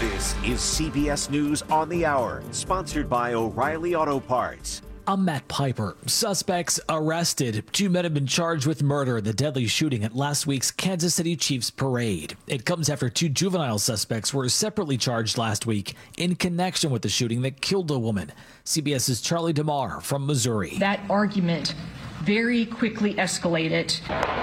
This is CBS News on the Hour, sponsored by O'Reilly Auto Parts. I'm Matt Piper. Suspects arrested. 2 men have been charged with murder in the deadly shooting at last week's Kansas City Chiefs parade. It comes after 2 juvenile suspects were separately charged last week in connection with the shooting that killed a woman. CBS's Charlie DeMar from Missouri. That argument very quickly escalated.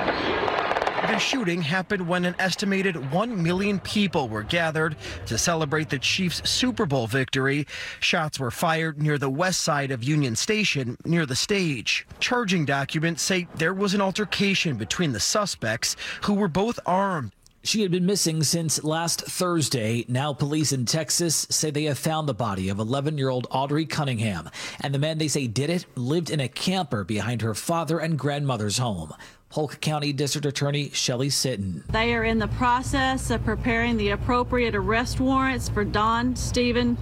The shooting happened when an estimated 1 million people were gathered to celebrate the Chiefs' Super Bowl victory. Shots were fired near the west side of Union Station, near the stage. Charging documents say there was an altercation between the suspects, who were both armed. She had been missing since last Thursday. Now police in Texas say they have found the body of 11-year-old Audrey Cunningham. And the man they say did it lived in a camper behind her father and grandmother's home. Polk County District Attorney Shelley Sitton. They are in the process of preparing the appropriate arrest warrants for Don Stephen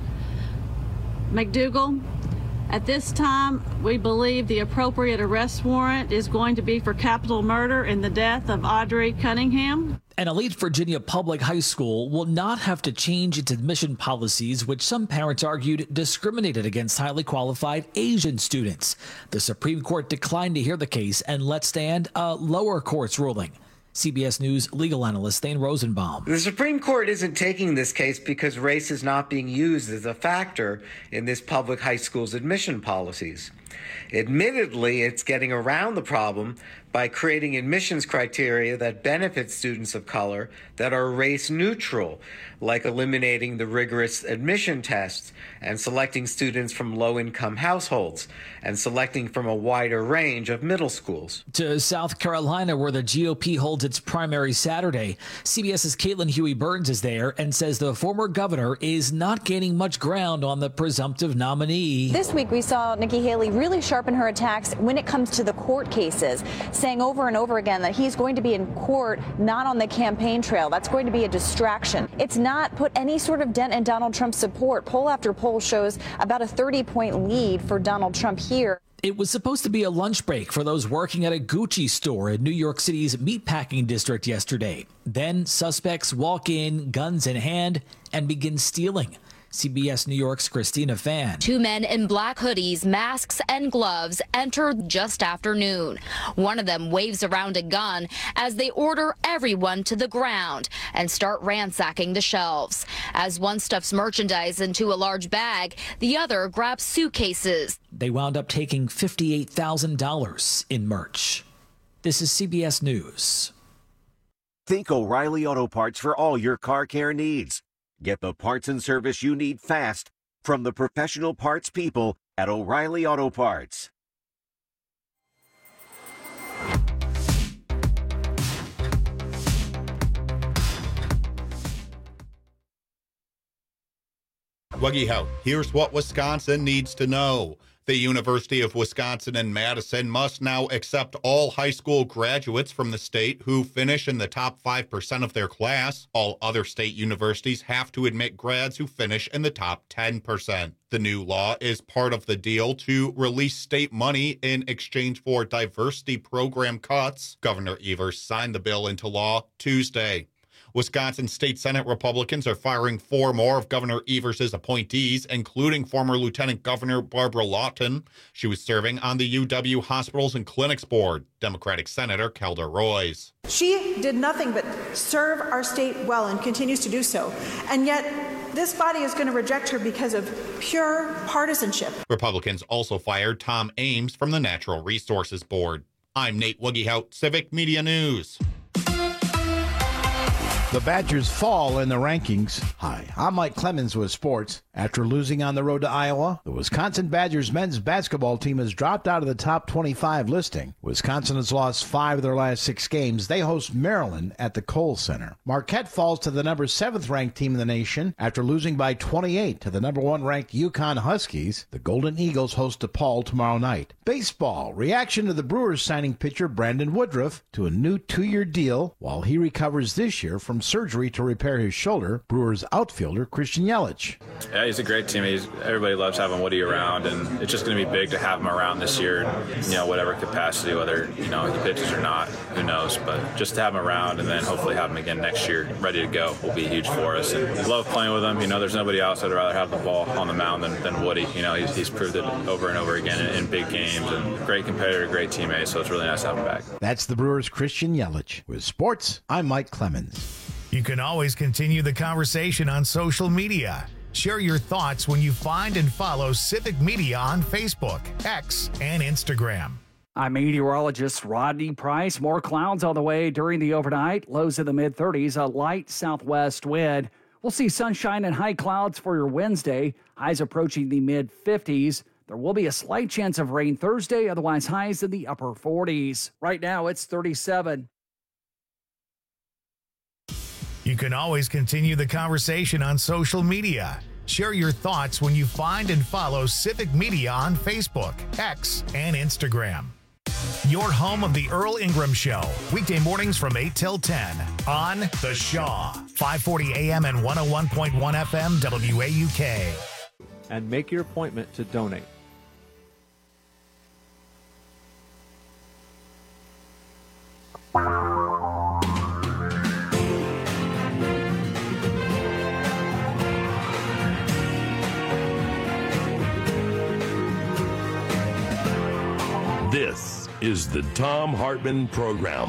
McDougal. At this time, we believe the appropriate arrest warrant is going to be for capital murder in the death of Audrey Cunningham. An Elite Virginia public high school will not have to change its admission policies, which some parents argued discriminated against highly qualified Asian students. The Supreme Court declined to hear the case and let stand a lower court's ruling. CBS News legal analyst Thane Rosenbaum. The Supreme Court isn't taking this case because race is not being used as a factor in this public high school's admission policies. Admittedly, it's getting around the problem by creating admissions criteria that benefit students of color that are race neutral, like eliminating the rigorous admission tests and selecting students from low-income households and selecting from a wider range of middle schools. To South Carolina, where the GOP holds its primary Saturday, CBS's Caitlin Huey-Burns is there and says the former governor is not gaining much ground on the presumptive nominee. This week we saw Nikki Haley really sharpen her attacks when it comes to the court cases, saying over and over again that he's going to be in court, not on the campaign trail. That's going to be a distraction. It's not put any sort of dent in Donald Trump's support. Poll after poll shows about a 30-point lead for Donald Trump here. It was supposed to be a lunch break for those working at a Gucci store in New York City's meatpacking district yesterday. Then suspects walk in, guns in hand, and begin stealing. CBS New York's Christina Fan. 2 men in black hoodies, masks, and gloves enter just after noon. One of them waves around a gun as they order everyone to the ground and start ransacking the shelves. As one stuffs merchandise into a large bag, the other grabs suitcases. They wound up taking $58,000 in merch. This is CBS News. Think O'Reilly Auto Parts for all your car care needs. Get the parts and service you need fast from the professional parts people at O'Reilly Auto Parts. Wuggy Hout, here's what Wisconsin needs to know. The University of Wisconsin in Madison must now accept all high school graduates from the state who finish in the top 5% of their class. All other state universities have to admit grads who finish in the top 10%. The new law is part of the deal to release state money in exchange for diversity program cuts. Governor Evers signed the bill into law Tuesday. Wisconsin State Senate Republicans are firing 4 more of Governor Evers' appointees, including former Lieutenant Governor Barbara Lawton. She was serving on the UW Hospitals and Clinics Board. Democratic Senator Kelda Roys. She did nothing but serve our state well and continues to do so. And yet, this body is going to reject her because of pure partisanship. Republicans also fired Tom Ames from the Natural Resources Board. I'm Nate Wuggyhout, Civic Media News. The Badgers fall in the rankings. Hi, I'm Mike Clemens with sports. After losing on the road to Iowa, the Wisconsin Badgers men's basketball team has dropped out of the top 25 listing. Wisconsin has lost 5 of their last 6 games. They host Maryland at the Kohl Center. Marquette falls to the number 7th ranked team in the nation after losing by 28 to the number 1 ranked UConn Huskies. The Golden Eagles host DePaul tomorrow night. Baseball. Reaction to the Brewers signing pitcher Brandon Woodruff to a new 2-year deal while he recovers this year from from surgery to repair his shoulder, Brewers outfielder Christian Yelich. Yeah, he's a great teammate. Everybody loves having Woody around, and it's just going to be big to have him around this year, whatever capacity, whether, he pitches or not, who knows. But just to have him around and then hopefully have him again next year ready to go will be huge for us. And I love playing with him. There's nobody else I'd rather have the ball on the mound than Woody. He's proved it over and over again in big games, and great competitor, great teammate, so it's really nice to have him back. That's the Brewers' Christian Yelich. With sports, I'm Mike Clemens. You can always continue the conversation on social media. Share your thoughts when you find and follow Civic Media on Facebook, X, and Instagram. I'm meteorologist Rodney Price. More clouds on the way during the overnight. Lows in the mid-30s, a light southwest wind. We'll see sunshine and high clouds for your Wednesday. Highs approaching the mid-50s. There will be a slight chance of rain Thursday, otherwise highs in the upper 40s. Right now, it's 37. You can always continue the conversation on social media. Share your thoughts when you find and follow Civic Media on Facebook, X, and Instagram. Your home of the Earl Ingram Show, weekday mornings from 8 till 10 on The Shaw, 540 AM and 101.1 FM WAUK. And make your appointment to donate. This is the Thom Hartmann Program.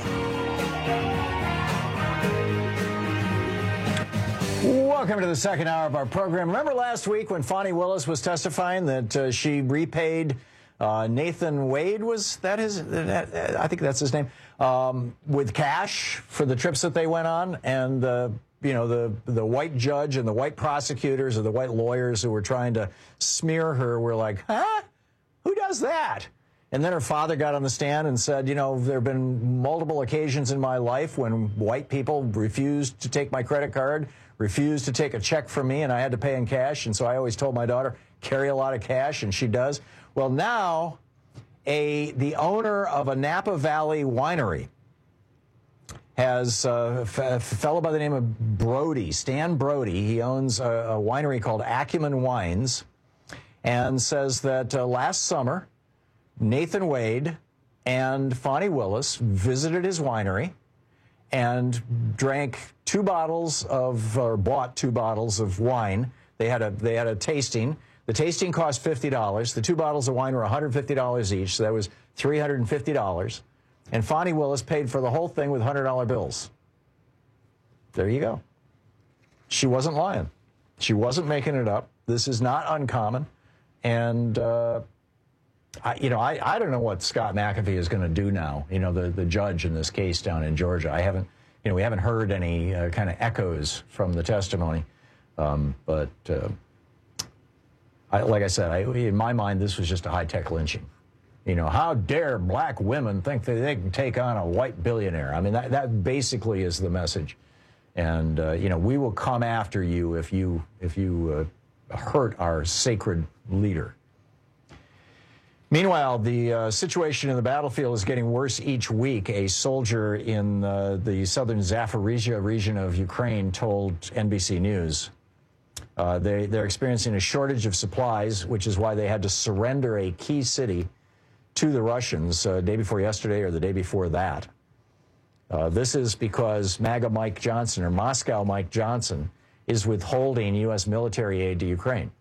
Welcome to the second hour of our program. Remember last week when Fani Willis was testifying that she repaid Nathan Wade, was that his? I think that's his name, with cash for the trips that they went on, and the white judge and the white prosecutors or the white lawyers who were trying to smear her were like, huh? Who does that? And then her father got on the stand and said, there have been multiple occasions in my life when white people refused to take my credit card, refused to take a check from me, and I had to pay in cash. And so I always told my daughter, carry a lot of cash, and she does. Well, now the owner of a Napa Valley winery has a fellow by the name of Brody, Stan Brody. He owns a winery called Acumen Wines, and says that last summer, Nathan Wade and Fani Willis visited his winery and bought 2 bottles of wine. They had a tasting. The tasting cost $50. The 2 bottles of wine were $150 each, so that was $350. And Fani Willis paid for the whole thing with $100 bills. There you go. She wasn't lying. She wasn't making it up. This is not uncommon. And I don't know what Scott McAfee is going to do now. The judge in this case down in Georgia. We haven't heard any kind of echoes from the testimony. But like I said, in my mind, this was just a high-tech lynching. How dare black women think that they can take on a white billionaire? I mean, that basically is the message. And we will come after you if you hurt our sacred leader. Meanwhile, the situation in the battlefield is getting worse each week. A soldier in the southern Zaporizhzhia region of Ukraine told NBC News they're experiencing a shortage of supplies, which is why they had to surrender a key city to the Russians day before yesterday or the day before that. This is because MAGA Mike Johnson, or Moscow Mike Johnson, is withholding U.S. military aid to Ukraine.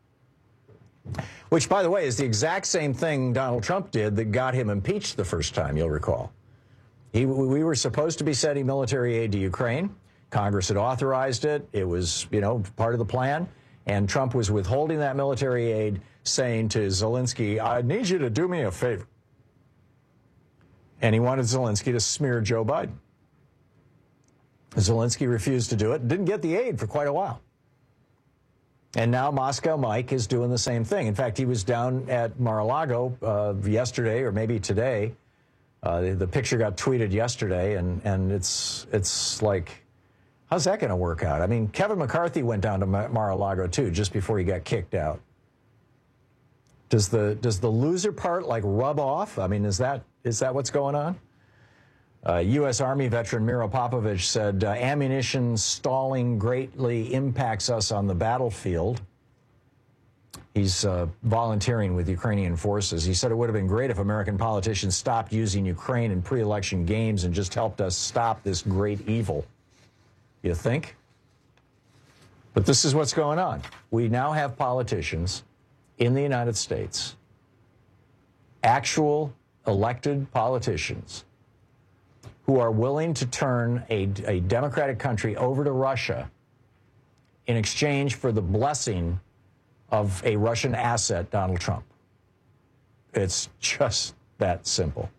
Which, by the way, is the exact same thing Donald Trump did that got him impeached the first time, you'll recall. We were supposed to be sending military aid to Ukraine. Congress had authorized it. It was, part of the plan. And Trump was withholding that military aid, saying to Zelensky, I need you to do me a favor. And he wanted Zelensky to smear Joe Biden. Zelensky refused to do it, didn't get the aid for quite a while. And now Moscow Mike is doing the same thing. In fact, he was down at Mar-a-Lago yesterday, or maybe today. The picture got tweeted yesterday, and it's like, how's that going to work out? I mean, Kevin McCarthy went down to Mar-a-Lago too, just before he got kicked out. Does the loser part like rub off? I mean, is that what's going on? U.S. Army veteran Miro Popovich said, ammunition stalling greatly impacts us on the battlefield. He's volunteering with Ukrainian forces. He said it would have been great if American politicians stopped using Ukraine in pre-election games and just helped us stop this great evil. You think? But this is what's going on. We now have politicians in the United States, actual elected politicians, who are willing to turn a democratic country over to Russia in exchange for the blessing of a Russian asset, Donald Trump. It's just that simple.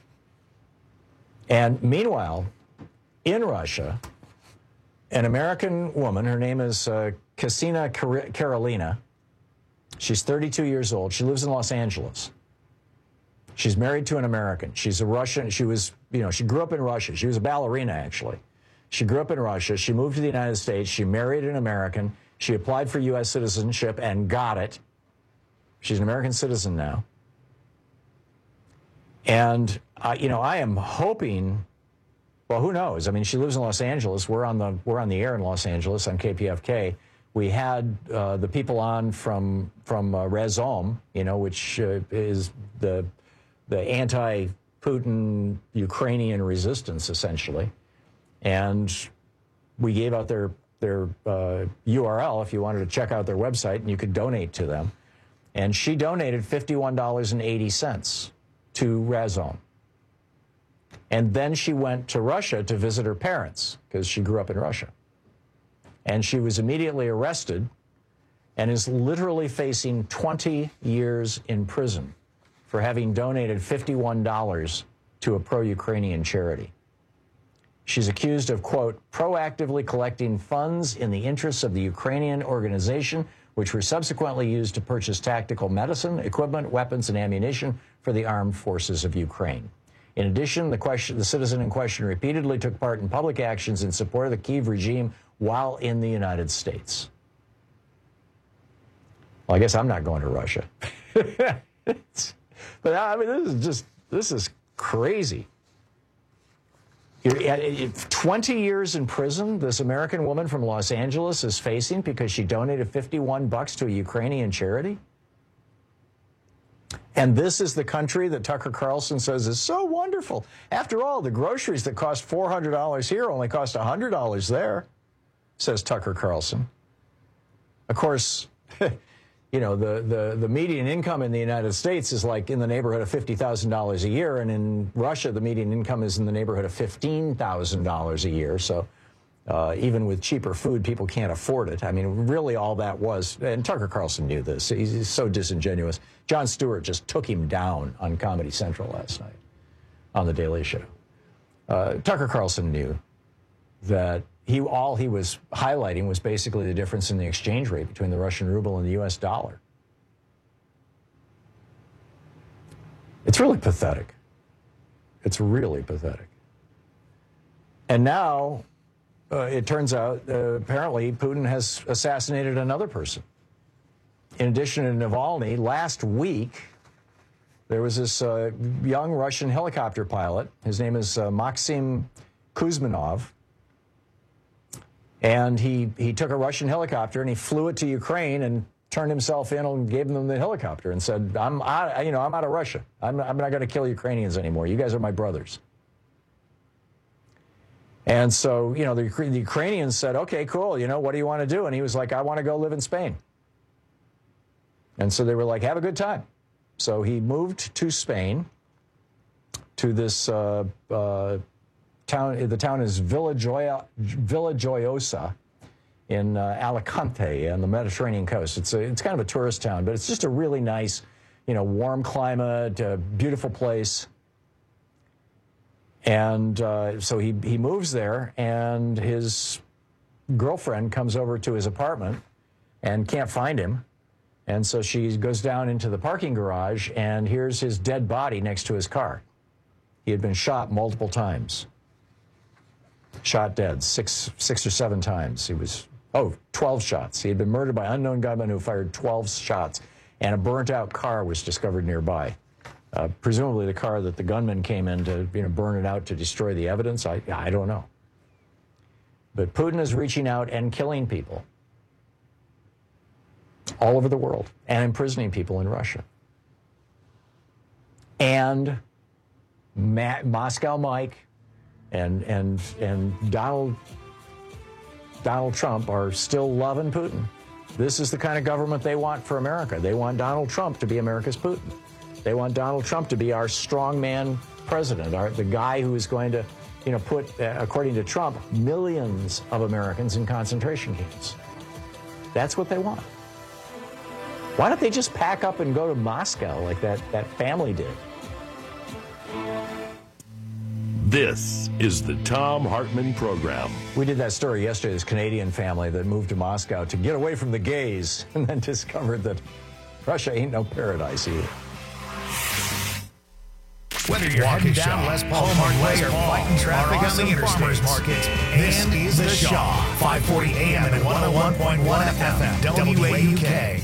And meanwhile, in Russia, an American woman, her name is Ksenia Karelina. She's 32 years old. She lives in Los Angeles. She's married to an American. She's a Russian. She grew up in Russia. She was a ballerina, actually. She grew up in Russia. She moved to the United States. She married an American. She applied for U.S. citizenship and got it. She's an American citizen now. And, I am hoping, well, who knows? I mean, she lives in Los Angeles. We're on the air in Los Angeles on KPFK. We had the people on from Razom, which is the anti-Putin Ukrainian resistance, essentially. And we gave out their URL if you wanted to check out their website, and you could donate to them. And she donated $51.80 to Razom. And then she went to Russia to visit her parents, because she grew up in Russia. And she was immediately arrested and is literally facing 20 years in prison for having donated $51 to a pro-Ukrainian charity. She's accused of, quote, proactively collecting funds in the interests of the Ukrainian organization, which were subsequently used to purchase tactical medicine, equipment, weapons, and ammunition for the armed forces of Ukraine. In addition, the citizen in question repeatedly took part in public actions in support of the Kyiv regime while in the United States. Well, I guess I'm not going to Russia. But I mean, this is crazy. 20 years in prison, this American woman from Los Angeles is facing because she donated $51 to a Ukrainian charity. And this is the country that Tucker Carlson says is so wonderful. After all, the groceries that cost $400 here only cost $100 there, says Tucker Carlson. Of course, the median income in the United States is like in the neighborhood of $50,000 a year, and in Russia, the median income is in the neighborhood of $15,000 a year. So even with cheaper food, people can't afford it. I mean, really all that was, and Tucker Carlson knew this. He's so disingenuous. Jon Stewart just took him down on Comedy Central last night on The Daily Show. Tucker Carlson knew that all he was highlighting was basically the difference in the exchange rate between the Russian ruble and the U.S. dollar. It's really pathetic. It's really pathetic. And now, it turns out, apparently, Putin has assassinated another person. In addition to Navalny, last week, there was this young Russian helicopter pilot. His name is Maxim Kuzminov. And he took a Russian helicopter and he flew it to Ukraine and turned himself in and gave them the helicopter and said, I'm out of Russia. I'm not going to kill Ukrainians anymore. You guys are my brothers. And so, the Ukrainians said, okay, cool. What do you want to do? And he was like, I want to go live in Spain. And so they were like, have a good time. So he moved to Spain, to this town. The town is Villajoyosa in Alicante on the Mediterranean coast. It's kind of a tourist town, but it's just a really nice, warm climate, beautiful place. And so he moves there, and his girlfriend comes over to his apartment and can't find him. And so she goes down into the parking garage, and here's his dead body next to his car. He had been shot multiple times. Shot dead 6 or 7 times. 12 shots. He had been murdered by unknown gunmen who fired 12 shots, and a burnt-out car was discovered nearby. Presumably the car that the gunman came in to burn it out to destroy the evidence. I don't know. But Putin is reaching out and killing people all over the world and imprisoning people in Russia. And Moscow Mike and Donald Trump are still loving Putin. This is the kind of government they want for America. They want Donald Trump to be America's Putin. They want Donald Trump to be our strongman president, the guy who is going to, put, according to Trump, millions of Americans in concentration camps. That's what they want. Why don't they just pack up and go to Moscow like that family did? This is the Thom Hartmann Program. We did that story yesterday, this Canadian family that moved to Moscow to get away from the gays and then discovered that Russia ain't no paradise either. Whether you're heading down West Palm Way or fighting traffic on the Farmers Market, this is The Shaw, 540 AM and 101.1 FM, WAUK.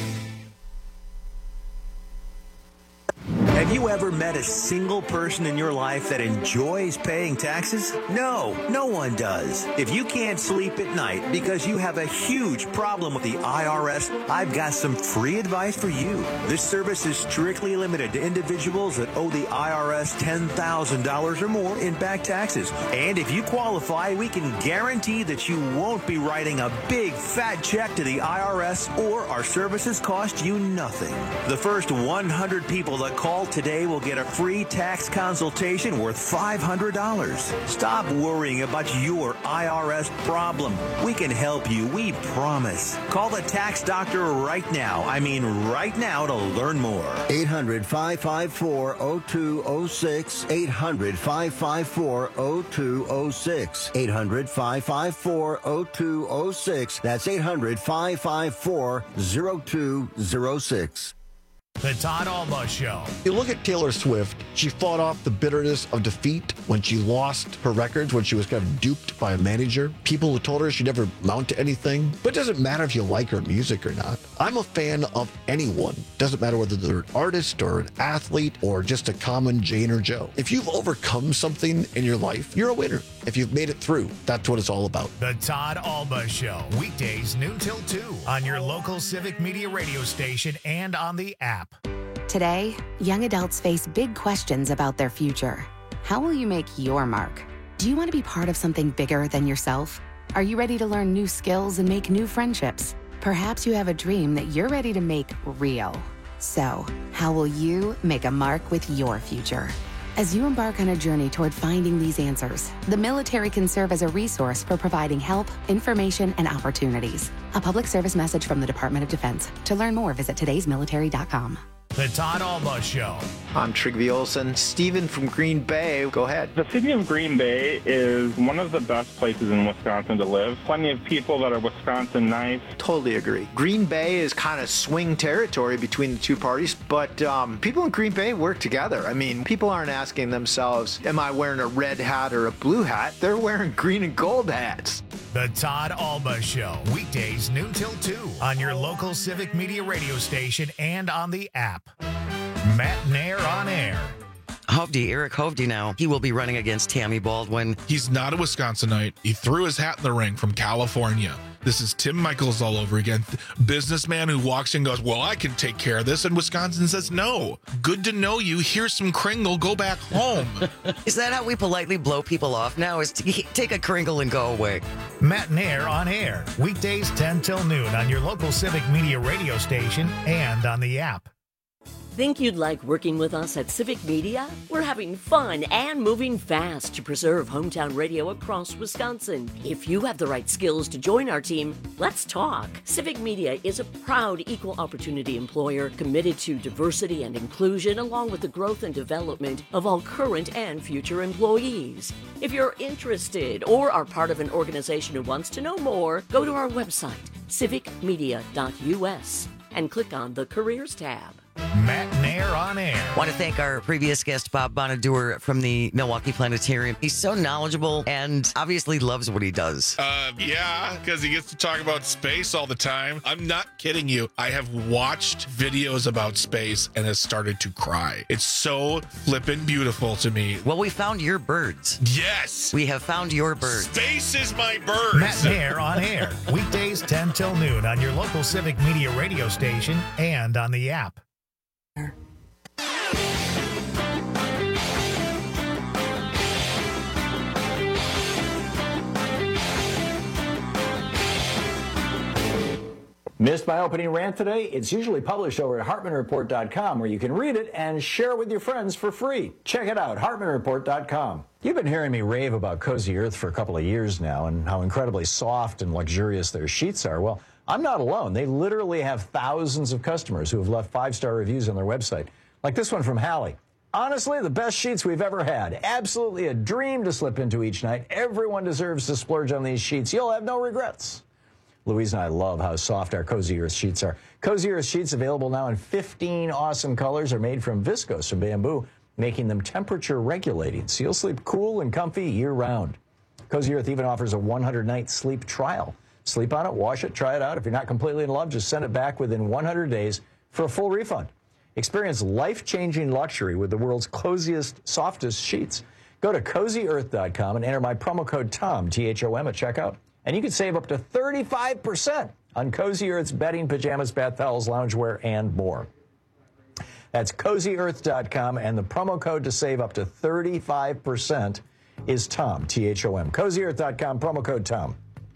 Have you ever met a single person in your life that enjoys paying taxes? No, no one does. If you can't sleep at night because you have a huge problem with the IRS, I've got some free advice for you. This service is strictly limited to individuals that owe the IRS $10,000 or more in back taxes. And if you qualify, we can guarantee that you won't be writing a big fat check to the IRS, or our services cost you nothing. The first 100 people that call today will get a free tax consultation worth $500. Stop worrying about your IRS problem. We can help you, we promise. Call the tax doctor right now. I mean right now, to learn more. 800-554-0206. 800-554-0206. 800-554-0206. That's 800-554-0206. The Todd Alba Show. You look at Taylor Swift, she fought off the bitterness of defeat when she lost her records, when she was kind of duped by a manager. People who told her she'd never amount to anything. But it doesn't matter if you like her music or not. I'm a fan of anyone. Doesn't matter whether they're an artist or an athlete or just a common Jane or Joe. If you've overcome something in your life, you're a winner. If you've made it through, that's what it's all about. The Todd Alba Show. Weekdays noon till 2 on your local Civic Media radio station and on the app. Today, young adults face big questions about their future. How will you make your mark? Do you want to be part of something bigger than yourself? Are you ready to learn new skills and make new friendships? Perhaps you have a dream that you're ready to make real. So, how will you make a mark with your future? As you embark on a journey toward finding these answers, the military can serve as a resource for providing help, information, and opportunities. A public service message from the Department of Defense. To learn more, visit todaysmilitary.com. The Todd Alba Show. I'm Trygve Olsen. Steven from Green Bay, go ahead. The city of Green Bay is one of the best places in Wisconsin to live. Plenty of people that are Wisconsin nice. Totally agree. Green Bay is kind of swing territory between the two parties, but people in Green Bay work together. I mean, people aren't asking themselves, am I wearing a red hat or a blue hat? They're wearing green and gold hats. The Todd Alba Show. Weekdays noon till 2 on your local Civic Media radio station and on the app. Matt Nair on air. Eric Hovde now. He will be running against Tammy Baldwin. He's not a Wisconsinite. He threw his hat in the ring from California. This is Tim Michaels all over again. Businessman who walks in and goes, well, I can take care of this. And Wisconsin says, no. Good to know you. Here's some Kringle. Go back home. Is that how we politely blow people off now? Is to take a Kringle and go away? Matt Nair on air. Weekdays 10 till noon on your local Civic Media radio station and on the app. Think you'd like working with us at Civic Media? We're having fun and moving fast to preserve hometown radio across Wisconsin. If you have the right skills to join our team, let's talk. Civic Media is a proud equal opportunity employer committed to diversity and inclusion, along with the growth and development of all current and future employees. If you're interested or are part of an organization who wants to know more, go to our website, civicmedia.us, and click on the Careers tab. Matt Nair on Air. Want to thank our previous guest, Bob Bonadur from the Milwaukee Planetarium. He's so knowledgeable and obviously loves what he does. Yeah, because he gets to talk about space all the time. I'm not kidding you. I have watched videos about space and has started to cry. It's so flippin' beautiful to me. Well, we found your birds. Yes. We have found your birds. Space is my birds. Matt Nair on Air. Weekdays 10 till noon on your local Civic Media radio station and on the app. Missed my opening rant today? It's usually published over at HartmanReport.com, where you can read it and share it with your friends for free. Check it out, HartmanReport.com. You've been hearing me rave about Cozy Earth for a couple of years now and how incredibly soft and luxurious their sheets are. Well, I'm not alone. They literally have thousands of customers who have left 5-star reviews on their website, like this one from Hallie. Honestly, the best sheets we've ever had. Absolutely a dream to slip into each night. Everyone deserves to splurge on these sheets. You'll have no regrets. Louise and I love how soft our Cozy Earth sheets are. Cozy Earth sheets, available now in 15 awesome colors, are made from viscose from bamboo, making them temperature regulating, so you'll sleep cool and comfy year-round. Cozy Earth even offers a 100-night sleep trial. Sleep on it, wash it, try it out. If you're not completely in love, just send it back within 100 days for a full refund. Experience life-changing luxury with the world's coziest, softest sheets. Go to CozyEarth.com and enter my promo code TOM, T-H-O-M, at checkout. And you can save up to 35% on Cozy Earth's bedding, pajamas, bath towels, loungewear, and more. That's CozyEarth.com, and the promo code to save up to 35% is TOM, T-H-O-M. CozyEarth.com, promo code TOM.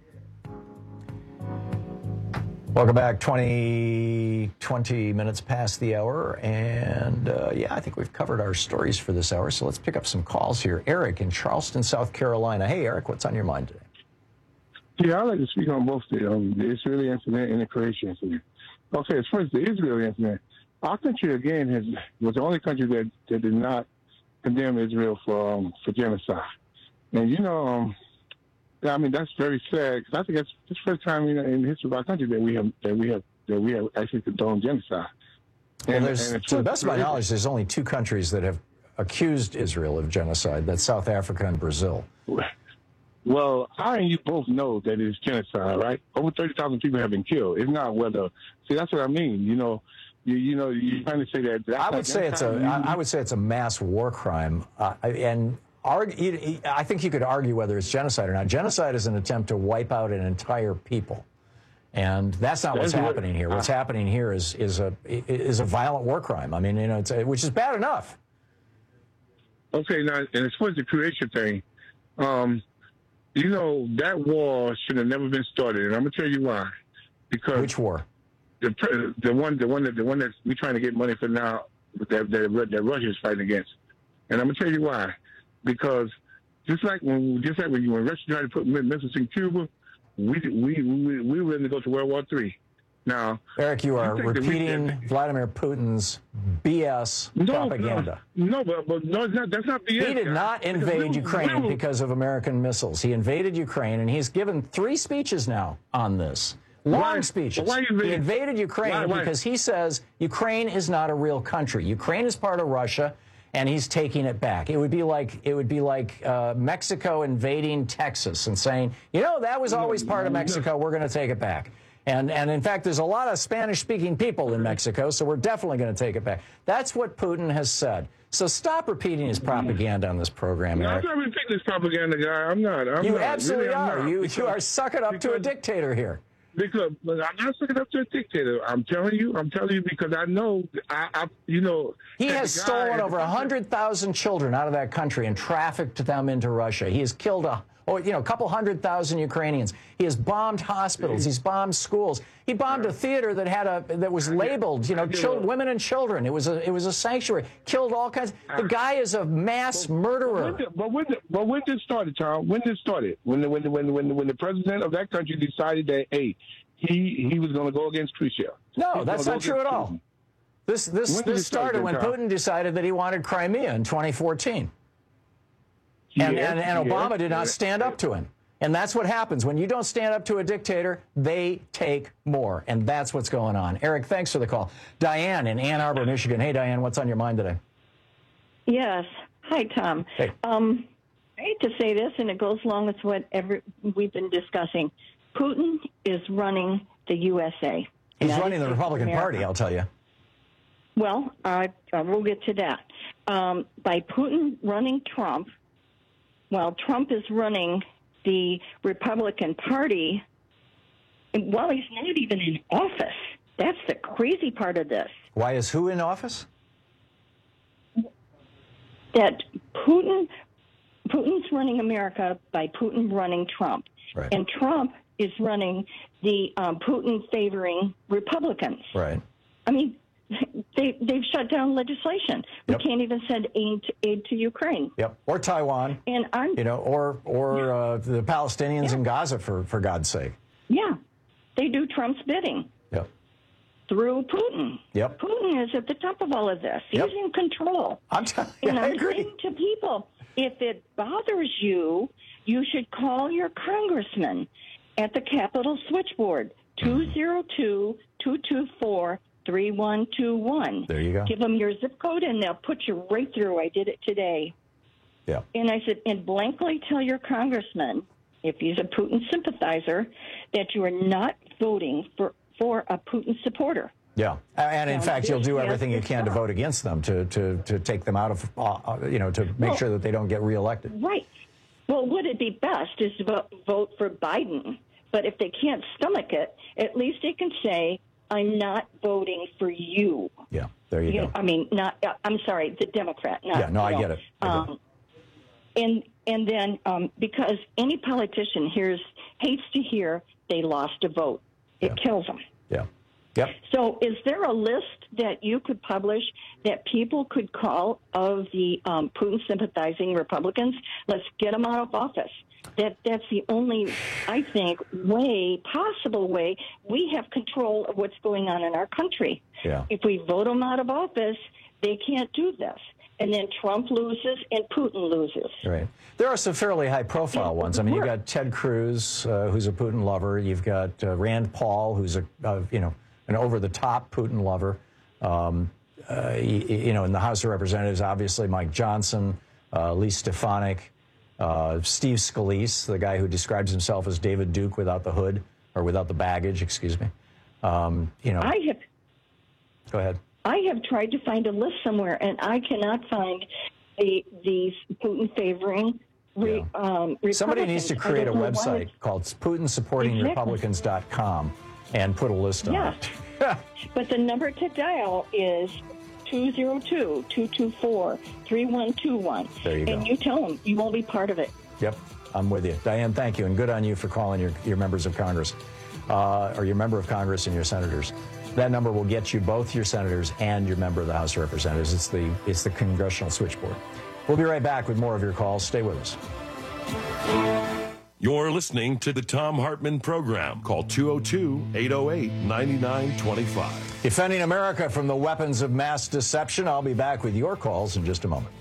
Welcome back. 20 minutes past the hour, and I think we've covered our stories for this hour, so let's pick up some calls here. Eric in Charleston, South Carolina. Hey, Eric, what's on your mind today? Yeah, I'd like to speak on both the Israeli incident and the Croatian incident. Okay, as far as the Israeli incident, our country, again, was the only country that did not condemn Israel for genocide. And, I mean, that's very sad, because I think that's the first time in the history of our country that we have actually condoned genocide. Well, to the best of my knowledge, there's only 2 countries that have accused Israel of genocide. That's South Africa and Brazil. Well, I and you both know that it's genocide, right? Over 30,000 people have been killed. It's not whether. See, that's what I mean. You're trying to say that. I would say it's a mass war crime, and I think you could argue whether it's genocide or not. Genocide is an attempt to wipe out an entire people, and that's not what's happening here. What's happening here is a violent war crime. I mean, which is bad enough. Okay, now, and as far as the Croatian thing, that war should have never been started, and I'm gonna tell you why. Because which war? The one that we're trying to get money for now, that Russia is fighting against, and I'm gonna tell you why. Because just like when Russia tried to put missiles in Cuba, we were willing to go to World War III. Now, Eric, you are repeating Vladimir Putin's BS propaganda. No, that's not BS. He did not invade Ukraine because of American missiles. He invaded Ukraine, and he's given 3 speeches now on this. Long speeches. He invaded Ukraine because he says Ukraine is not a real country. Ukraine is part of Russia, and he's taking it back. It would be like Mexico invading Texas and saying, that was always part of Mexico. We're going to take it back. And in fact, there's a lot of Spanish-speaking people in Mexico, so we're definitely going to take it back. That's what Putin has said. So stop repeating his propaganda on this program, Eric. I'm not repeating this propaganda, guy. I'm not. You absolutely are. You are sucking up to a dictator here. Because I'm not sucking up to a dictator. I'm telling you because I know, He has stolen over 100,000 children out of that country and trafficked them into Russia. He has killed a couple 100,000 Ukrainians. He has bombed hospitals. He's bombed schools. He bombed a theater that was labeled, women and children. It was a sanctuary. Killed all kinds. The guy is a mass murderer. But when this started, Tom? When this started? When the president of that country decided that, hey, he was going to go against Khrushchev. No, that's not true at all. This started when Putin decided that he wanted Crimea in 2014. And Obama did not stand up to him. And that's what happens. When you don't stand up to a dictator, they take more. And that's what's going on. Eric, thanks for the call. Diane in Ann Arbor, Michigan. Hey, Diane, what's on your mind today? Yes. Hi, Tom. Hey. I hate to say this, and it goes along with what we've been discussing. Putin is running the USA. He's running the Republican Party, I'll tell you. Well, we'll get to that. By Putin running Trump, while Trump is running the Republican Party, while he's not even in office. That's the crazy part of this. Why is who in office? That Putin's running America by Putin running Trump. Right. And Trump is running the Putin-favoring Republicans. Right. I mean, they've shut down legislation. Yep. We can't even send aid to Ukraine. Yep. Or Taiwan. And or the Palestinians in Gaza, for God's sake. Yeah. They do Trump's bidding. Yep. Through Putin. Yep. Putin is at the top of all of this. Yep. He's in control. I'm agree. Saying to people, if it bothers you, you should call your congressman at the Capitol switchboard, 202-224-3121. There you go. Give them your zip code, and they'll put you right through. I did it today. Yeah. And I said, and blankly tell your congressman, if he's a Putin sympathizer, that you are not voting for a Putin supporter. Yeah, and in fact, you'll do everything you can to vote against them, to take them out of, to make sure that they don't get reelected. Right. Well, would it be best is to vote for Biden? But if they can't stomach it, at least they can say, I'm not voting for you. Yeah, there you go. I mean, I'm sorry, the Democrat. I get it. And then because any politician hates to hear they lost a vote. It kills them. Yeah. Yep. So is there a list that you could publish that people could call of the Putin-sympathizing Republicans? Let's get them out of office. That's the only, I think, possible way we have control of what's going on in our country. Yeah. If we vote them out of office, they can't do this. And then Trump loses and Putin loses. Right. There are some fairly high-profile ones. I mean, you've got Ted Cruz, who's a Putin lover. You've got Rand Paul, who's an over-the-top Putin lover. In the House of Representatives, obviously, Mike Johnson, Lee Stefanik, Steve Scalise, the guy who describes himself as David Duke without the hood, or without the baggage, excuse me. Go ahead. I have tried to find a list somewhere, and I cannot find these Putin-favoring Republicans. Somebody needs to create a website called PutinSupportingRepublicans.com and put a list on it. But the number to dial is 202-224-3121. There you go. And you tell them you won't be part of it. Yep, I'm with you. Diane, thank you, and good on you for calling your members of Congress, or your member of Congress and your senators. That number will get you both your senators and your member of the House of Representatives. It's the congressional switchboard. We'll be right back with more of your calls. Stay with us. You're listening to the Thom Hartmann Program. Call 202-808-9925. Defending America from the weapons of mass deception. I'll be back with your calls in just a moment.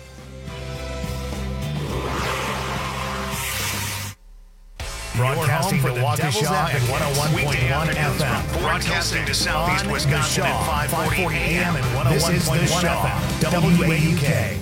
Broadcasting to Waukesha at 101.1 FM. Broadcasting to Southeast Wisconsin at 540 AM and 101.1 FM. WAUK.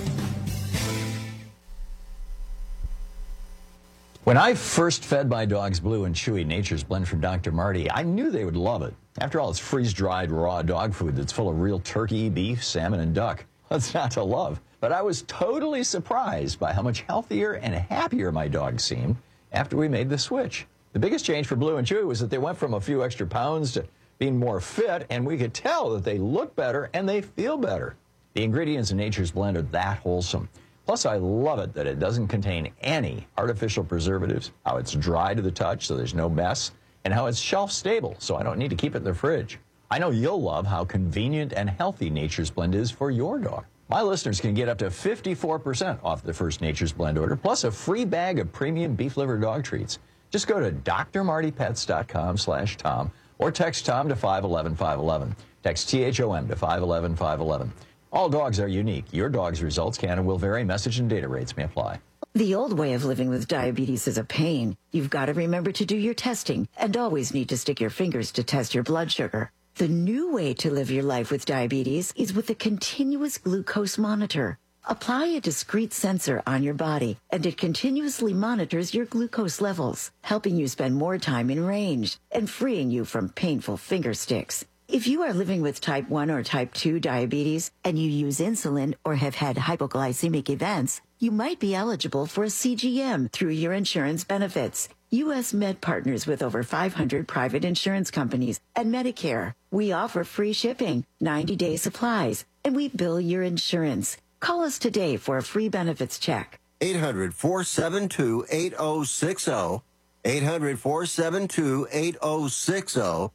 When I first fed my dogs Blue and Chewy Nature's Blend from Dr. Marty, I knew they would love it. After all, it's freeze-dried raw dog food that's full of real turkey, beef, salmon, and duck. What's not to love? But I was totally surprised by how much healthier and happier my dogs seemed after we made the switch. The biggest change for Blue and Chewy was that they went from a few extra pounds to being more fit, and we could tell that they look better and they feel better. The ingredients in Nature's Blend are that wholesome. Plus, I love it that it doesn't contain any artificial preservatives, how it's dry to the touch so there's no mess, and how it's shelf stable so I don't need to keep it in the fridge. I know you'll love how convenient and healthy Nature's Blend is for your dog. My listeners can get up to 54% off the first Nature's Blend order, plus a free bag of premium beef liver dog treats. Just go to drmartypets.com/Tom or text Tom to 511-511. Text THOM to 511-511. All dogs are unique. Your dog's results can and will vary. Message and data rates may apply. The old way of living with diabetes is a pain. You've got to remember to do your testing and always need to stick your fingers to test your blood sugar. The new way to live your life with diabetes is with a continuous glucose monitor. Apply a discrete sensor on your body, and it continuously monitors your glucose levels, helping you spend more time in range and freeing you from painful finger sticks. If you are living with type 1 or type 2 diabetes and you use insulin or have had hypoglycemic events, you might be eligible for a CGM through your insurance benefits. U.S. Med partners with over 500 private insurance companies and Medicare. We offer free shipping, 90-day supplies, and we bill your insurance. Call us today for a free benefits check. 800-472-8060. 800-472-8060.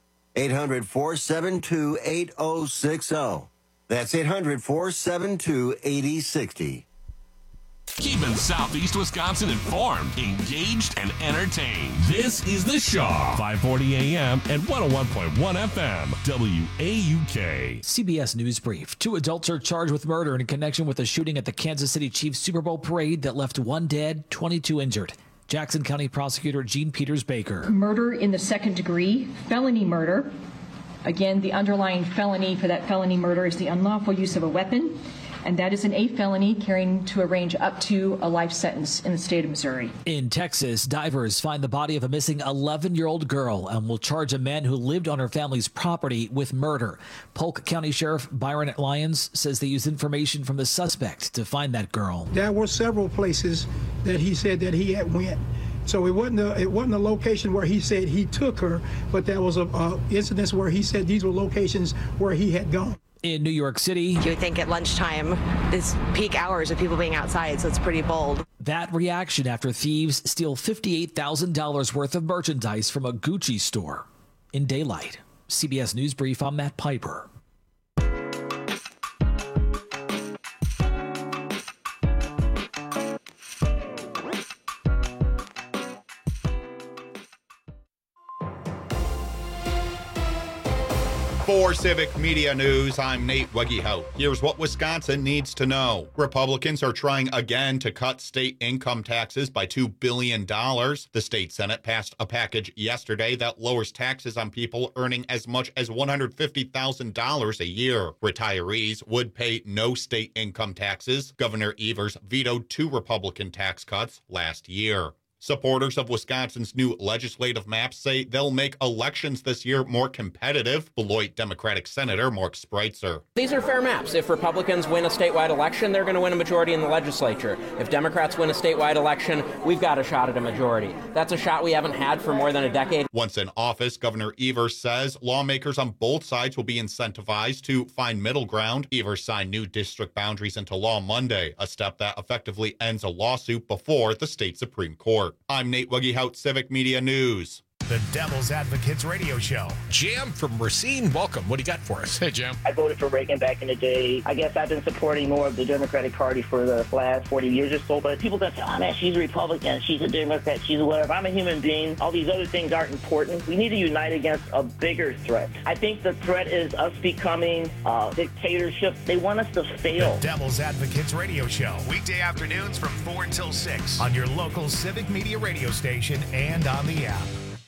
800-472-8060. That's 800-472-8060. Keeping Southeast Wisconsin informed, engaged, and entertained. This is The Shaw, 540 AM and 101.1 FM, WAUK. CBS News Brief. 2 adults are charged with murder in connection with the shooting at the Kansas City Chiefs Super Bowl parade that left 1 dead, 22 injured. Jackson County Prosecutor Gene Peters Baker. Murder in the second degree, felony murder. Again, the underlying felony for that felony murder is the unlawful use of a weapon, and that is an A felony carrying to a range up to a life sentence in the state of Missouri. In Texas, divers find the body of a missing 11-year-old girl and will charge a man who lived on her family's property with murder. Polk County Sheriff Byron Lyons says they used information from the suspect to find that girl. There were several places that he said that he had went. So it wasn't a location where he said he took her, but there was a incidents where he said these were locations where he had gone. In New York City, you would think at lunchtime is peak hours of people being outside, so it's pretty bold. That reaction after thieves steal $58,000 worth of merchandise from a Gucci store in daylight. CBS News Brief, I'm Matt Piper. For Civic Media News, I'm Nate Wegehout. Here's what Wisconsin needs to know. Republicans are trying again to cut state income taxes by $2 billion. The state Senate passed a package yesterday that lowers taxes on people earning as much as $150,000 a year. Retirees would pay no state income taxes. Governor Evers vetoed 2 Republican tax cuts last year. Supporters of Wisconsin's new legislative maps say they'll make elections this year more competitive. Beloit Democratic Senator Mark Spreitzer. These are fair maps. If Republicans win a statewide election, they're going to win a majority in the legislature. If Democrats win a statewide election, we've got a shot at a majority. That's a shot we haven't had for more than a decade. Once in office, Governor Evers says lawmakers on both sides will be incentivized to find middle ground. Evers signed new district boundaries into law Monday, a step that effectively ends a lawsuit before the state Supreme Court. I'm Nate Wegehout, Civic Media News. The Devil's Advocates Radio Show. Jam from Racine, welcome. What do you got for us? Hey, Jam. I voted for Reagan back in the day. I guess I've been supporting more of the Democratic Party for the last 40 years or so. But people that say, oh, man, she's a Republican, she's a Democrat, she's a whatever. I'm a human being. All these other things aren't important. We need to unite against a bigger threat. I think the threat is us becoming a dictatorship. They want us to fail. The Devil's Advocates Radio Show. Weekday afternoons from 4 until 6 on your local Civic Media radio station and on the app.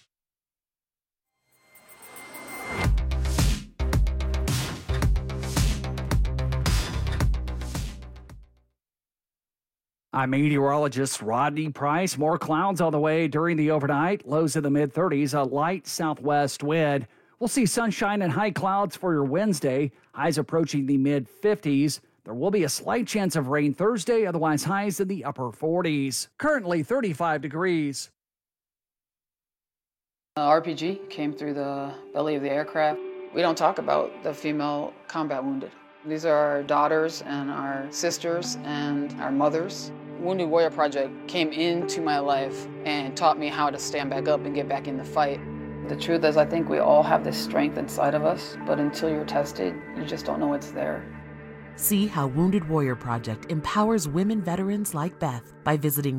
I'm meteorologist Rodney Price. More clouds on the way during the overnight. Lows in the mid-30s, a light southwest wind. We'll see sunshine and high clouds for your Wednesday. Highs approaching the mid-50s. There will be a slight chance of rain Thursday, otherwise highs in the upper 40s. Currently 35 degrees. RPG came through the belly of the aircraft. We don't talk about the female combat wounded. These are our daughters and our sisters and our mothers. Wounded Warrior Project came into my life and taught me how to stand back up and get back in the fight. The truth is, I think we all have this strength inside of us, but until you're tested, you just don't know it's there. See how Wounded Warrior Project empowers women veterans like Beth by visiting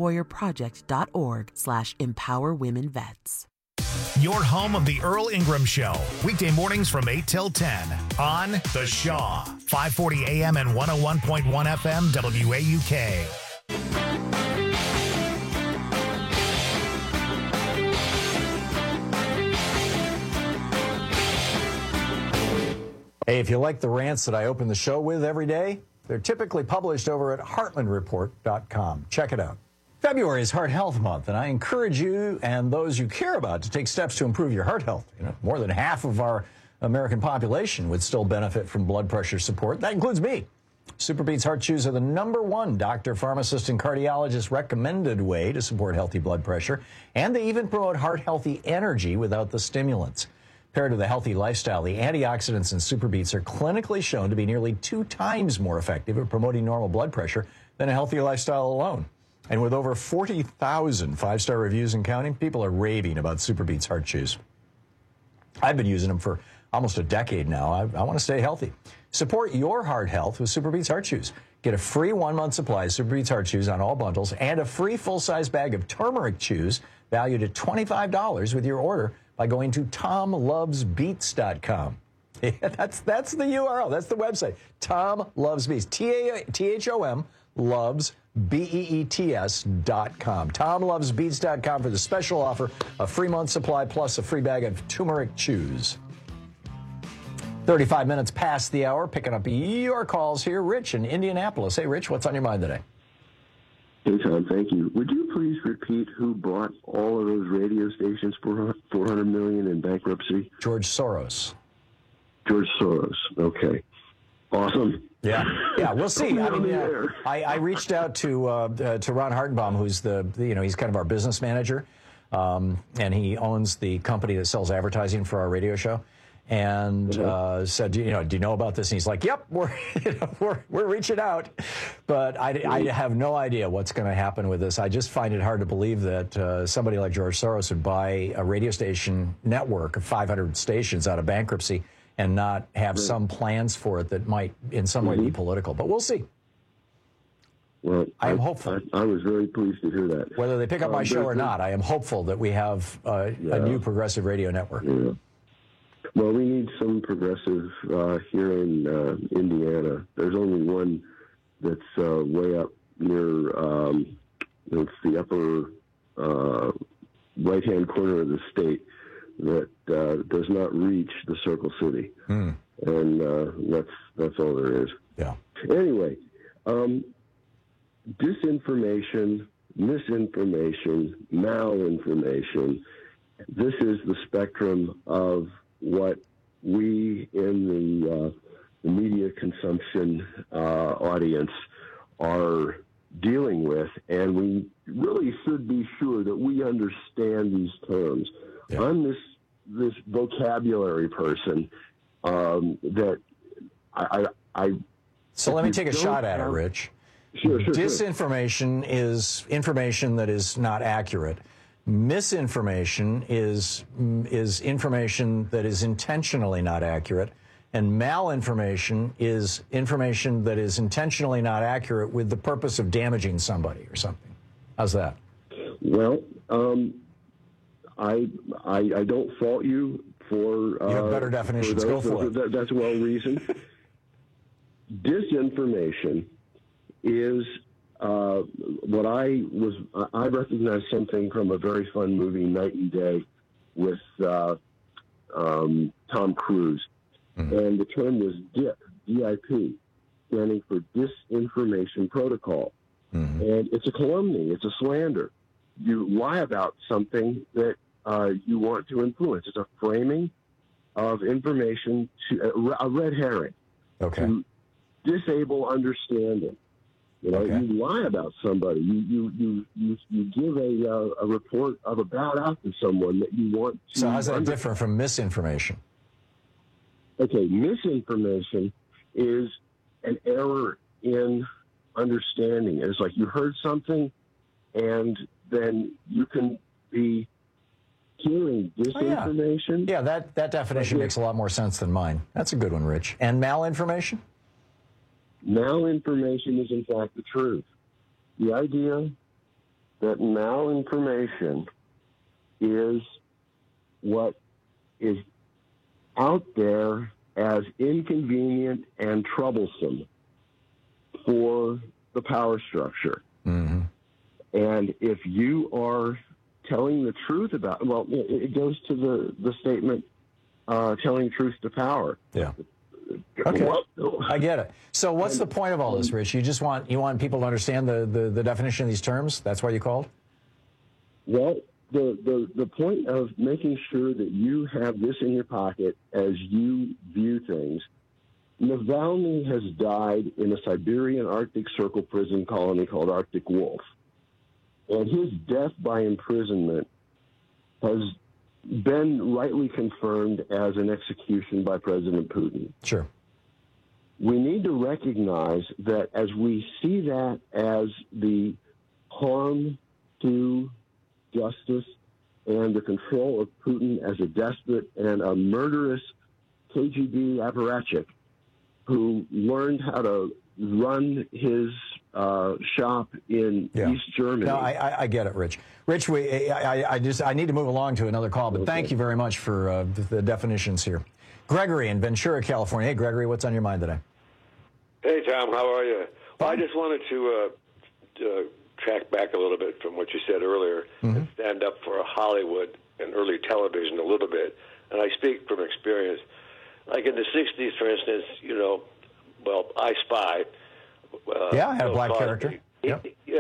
woundedwarriorproject.org/empowerwomenvets. Your home of the Earl Ingram Show. Weekday mornings from 8 till 10 on The Shaw. 540 AM and 101.1 FM WAUK. Hey, if you like the rants that I open the show with every day, they're typically published over at heartlandreport.com. Check it out. February is Heart Health Month, and I encourage you and those you care about to take steps to improve your heart health. You know, more than half of our American population would still benefit from blood pressure support. That includes me. SuperBeets Heart Chews are the #1 doctor, pharmacist, and cardiologist recommended way to support healthy blood pressure, and they even promote heart-healthy energy without the stimulants. Paired with a healthy lifestyle, the antioxidants in SuperBeets are clinically shown to be nearly 2 times more effective at promoting normal blood pressure than a healthy lifestyle alone. And with over 40,000 5-star reviews and counting, people are raving about SuperBeets Heart Chews. I've been using them for almost a decade now. I want to stay healthy. Support your heart health with SuperBeets Heart Chews. Get a free 1-month supply of SuperBeets Heart Chews on all bundles and a free full-size bag of turmeric chews valued at $25 with your order by going to TomLovesBeets.com. That's the URL. That's the website. Tom Loves Beets. THOM loves BEETS.com. TomLovesBeets.com for the special offer, a free month supply plus a free bag of turmeric chews. 35 minutes past the hour, picking up your calls here. Rich in Indianapolis. Hey, Rich, what's on your mind today? Hey, Tom, thank you. Would you please repeat who bought all of those radio stations for $400 million in bankruptcy? George Soros. George Soros. Okay. Awesome. Yeah, we'll see. I mean, I reached out to Ron Hartenbaum, who's he's kind of our business manager, and he owns the company that sells advertising for our radio show. And said, do you know about this? And he's like, yep, we're reaching out, but I have no idea what's going to happen with this. I just find it hard to believe that somebody like George Soros would buy a radio station network of 500 stations out of bankruptcy and not have some plans for it that might in some way be political. But we'll see. Well, I am hopeful. I was very pleased to hear that. Whether they pick up my show or not, I am hopeful that we have a new progressive radio network. Yeah. Well, we need some progressive here in Indiana. There's only one that's way up near it's the upper right-hand corner of the state that does not reach the Circle City, and that's all there is. Yeah. Anyway, disinformation, misinformation, malinformation. This is the spectrum of what we in the media consumption audience are dealing with, and we really should be sure that we understand these terms. Yeah. I'm this vocabulary person that I So let me take a shot at it, Rich. Sure. Disinformation is information that is not accurate. Misinformation is information that is intentionally not accurate, and malinformation is information that is intentionally not accurate with the purpose of damaging somebody or something. How's that? Well, I don't fault you for you have better definitions. Go for it. That's well reasoned. Disinformation is what I recognized something from a very fun movie, Night and Day, with Tom Cruise. And the term was DIP, D-I-P, standing for Disinformation Protocol. And it's a calumny, it's a slander. You lie about something that you want to influence. It's a framing of information, to a red herring, to disable understanding. You know, you lie about somebody. You give a report of a bad act to someone that you want to. So how's that different from misinformation? Okay, misinformation is an error in understanding. It's like you heard something, and then you can be hearing disinformation. Yeah, that definition makes a lot more sense than mine. That's a good one, Rich. And malinformation? Malinformation is, in fact, the truth. The idea that malinformation is what is out there as inconvenient and troublesome for the power structure. And if you are telling the truth about, well, it goes to the statement, telling truth to power. Yeah. Okay, I get it. So what's the point of all this, Rich? You want people to understand the definition of these terms? That's why you called? Well, the point of making sure that you have this in your pocket as you view things. Navalny has died in a Siberian Arctic Circle prison colony called Arctic Wolf. And his death by imprisonment has been rightly confirmed as an execution by President Putin. Sure. We need to recognize that as we see that as the harm to justice and the control of Putin as a despot and a murderous KGB apparatchik who learned how to run his shop in East Germany. No, I get it, Rich. Rich, I need to move along to another call, but thank you very much for the definitions here. Gregory in Ventura, California. Hey, Gregory, what's on your mind today? Hey, Tom, how are you? Well, I just wanted to track back a little bit from what you said earlier and stand up for Hollywood and early television a little bit. And I speak from experience. Like in the 60s, for instance, I Spy. I had a black character. Yeah.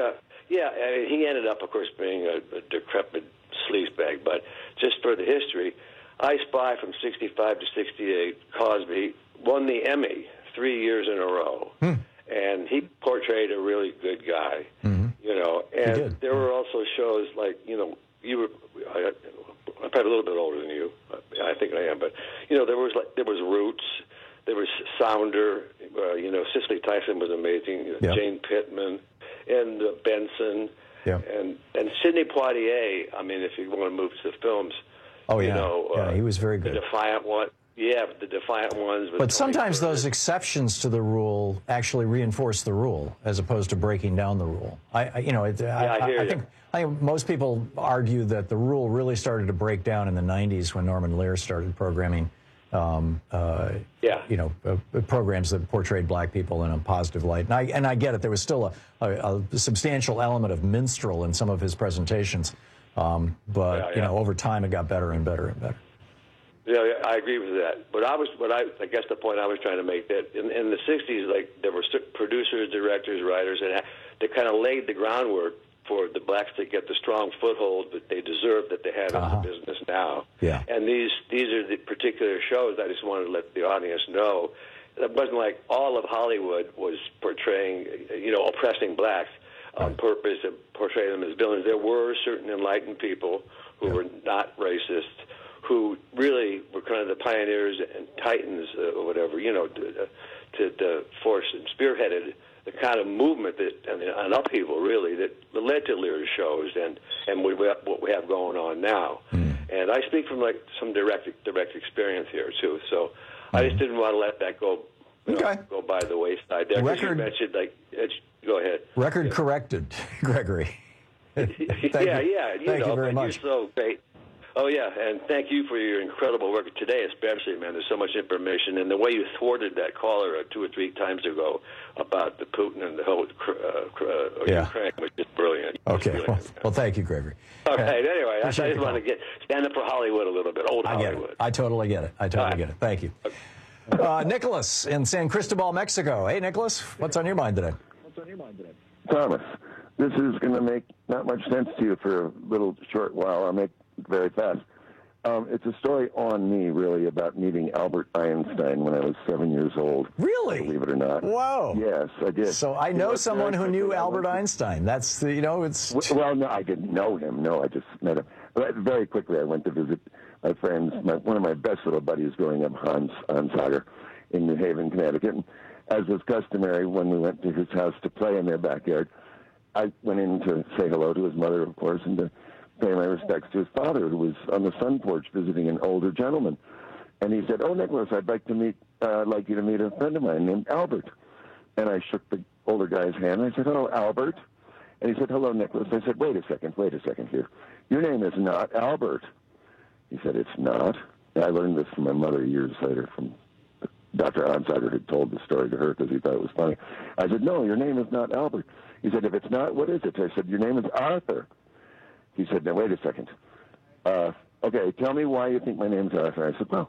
I mean, he ended up, of course, being a decrepit sleazebag. But just for the history, I Spy from 65 to 68, Cosby, won the Emmy 3 years in a row. And he portrayed a really good guy, And there were also shows like, I'm probably a little bit older than you. I think I am. But, there was Roots. There was Sounder. Cicely Tyson was amazing. Jane Pittman and Benson. And Sidney Poitier. I mean, if you want to move to the films. Oh, yeah. He was very good. The Defiant One. Yeah, the Defiant Ones. But sometimes those exceptions to the rule actually reinforce the rule as opposed to breaking down the rule. I think most people argue that the rule really started to break down in the 90s when Norman Lear started programming, programs that portrayed black people in a positive light. And I get it. There was still a substantial element of minstrel in some of his presentations. But over time it got better and better and better. Yeah, I agree with that. But I guess the point I was trying to make that in the 60s, like there were producers, directors, writers, and they kind of laid the groundwork for the blacks to get the strong foothold that they deserve that they have in the business now. Yeah. And these are the particular shows I just wanted to let the audience know. It wasn't like all of Hollywood was portraying, oppressing blacks on purpose and portraying them as villains. There were certain enlightened people who were not racist, who really were kind of the pioneers and titans or whatever, to force and spearheaded the kind of movement that an upheaval really that led to Lear's shows and what we have going on now. And I speak from like some direct experience here too. So I just didn't want to let that go by the wayside. There, you mentioned go ahead. Record corrected, Gregory. Thank you very much. You're so great. Oh, yeah, and thank you for your incredible work today, especially, man. There's so much information. And the way you thwarted that caller 2 or 3 times ago about the Putin and the whole Ukraine was just brilliant. Okay, well, thank you, Gregory. Okay, anyway, I just want to stand up for Hollywood a little bit, old Hollywood. I totally get it. Get it. Thank you. Nicholas in San Cristobal, Mexico. Hey, Nicholas, what's on your mind today? Thomas, this is going to make not much sense to you for a little short while. I'll make very fast. It's a story on me, really, about meeting Albert Einstein when I was 7 years old. Really? Believe it or not. Whoa. Yes, I did. So I know someone who knew Albert Einstein. That's, it's... Well, no, I didn't know him. No, I just met him. But very quickly, I went to visit my friends, one of my best little buddies growing up, Hans Sager, in New Haven, Connecticut. And as was customary, when we went to his house to play in their backyard, I went in to say hello to his mother, of course, and to pay my respects to his father, who was on the sun porch visiting an older gentleman. And he said, "Oh, Nicholas, I'd like you to meet a friend of mine named Albert." And I shook the older guy's hand. And I said, "Hello, Albert." And he said, "Hello, Nicholas." I said, wait a second here. Your name is not Albert." He said, "It's not." And I learned this from my mother years later from Dr. Onsager, had told the story to her because he thought it was funny. I said, "No, your name is not Albert." He said, "If it's not, what is it?" I said, "Your name is Arthur." He said, "Now, wait a second. Okay, tell me why you think my name's Arthur." I said, "Well,